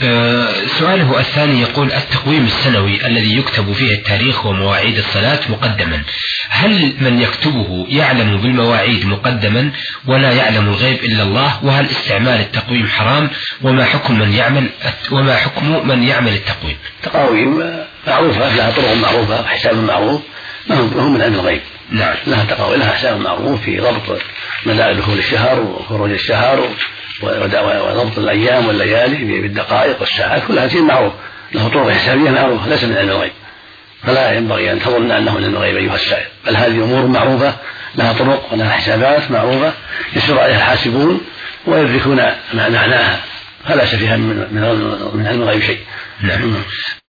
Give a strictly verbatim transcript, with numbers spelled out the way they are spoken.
سؤاله الثاني يقول: التقويم السنوي الذي يكتب فيه التاريخ ومواعيد الصلاة مقدما، هل من يكتبه يعلم بالمواعيد مقدما ولا يعلم الغيب إلا الله؟ وهل استعمال التقويم حرام؟ وما حكم من يعمل وما حكم من يعمل التقويم؟ تقاويم معروفة، لها طرق معروفة وحساب معروف، ما هو من علم الغيب. نعم. لها تقاويم، لها حساب معروف في ضبط مدى دخول الشهر وخروج الشهر وضبط الأيام والليالي بالدقائق والساعات، كلها شيء معروف، له طرق حسابية معروفة، ليس من علم الغيب، فلا ينبغي أن تظن أنه من علم الغيب أيها السائل، بل هذه أمور معروفة لها طرق ولها حسابات معروفة يسر عليها الحاسبون ويدركون معناها، فلا شك فيها من علم الغيب شيء. نعم.